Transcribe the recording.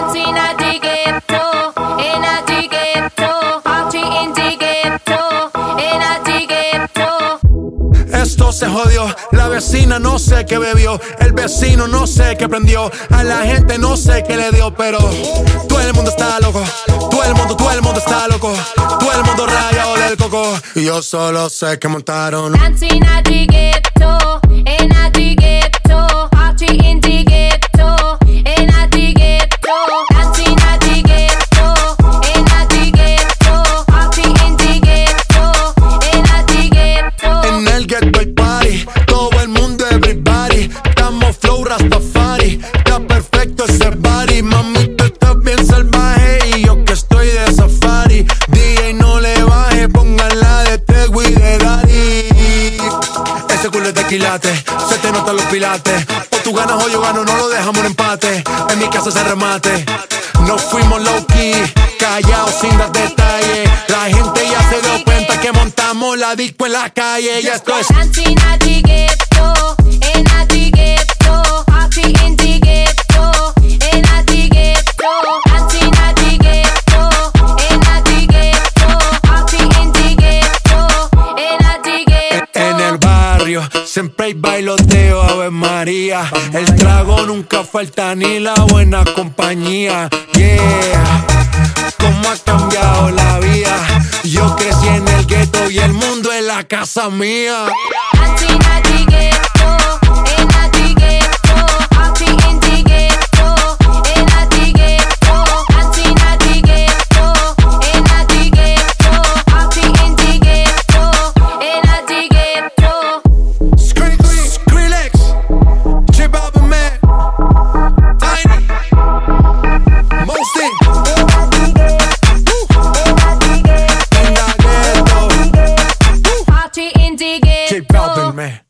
dancing at the ghetto, in a the ghetto, party in the ghetto, in a the ghetto. Esto se jodió, la vecina no sé qué bebió, el vecino no sé qué prendió, a la gente no sé qué le dio, pero todo el mundo está loco, todo el mundo está loco, todo el mundo rayado del coco. Y yo solo sé que montaron Dancing at the ghetto, in a the ghetto, party in the ghetto, in a the ghetto. Dancing at the ghetto, in a the ghetto, party in the ghetto, in a the ghetto. en el ghetto hay party, todo el mundo everybody, estamos flow Rastafari, está perfecto ese body, mami tú estás bien salvaje y yo que estoy de safari, DJ no le baje, póngala de Tego y de Daddy. Ese culo es de quilate, se te notan los pilates, o tú ganas o yo gano, no lo dejamos en empate, en mi casa se remate, nos fuimos low key, callados sin dar detalles, la gente ya se dio cuenta que montamos la disco en la calle, y esto es Dancing at the ghetto, in a the ghetto, party in the ghetto, in a the ghetto. Dancing at the ghetto, in a the ghetto, party in the ghetto, in a the ghetto. en el barrio, siempre hay bailoteo, Ave María, el trago nunca falta ni la buena compañía, yeah. Cómo ha cambiado la vida, yo crecí en el gueto y el mundo es la casa mía. Dancing at the ghetto, in a the ghetto, party in the ghetto, in a the ghetto. Dancing at the ghetto, in a the ghetto, party in the ghetto, in a the ghetto. Skrillex, J Balvin, man, Tiny, Mosty, Party in the J ghetto. Balvin, man.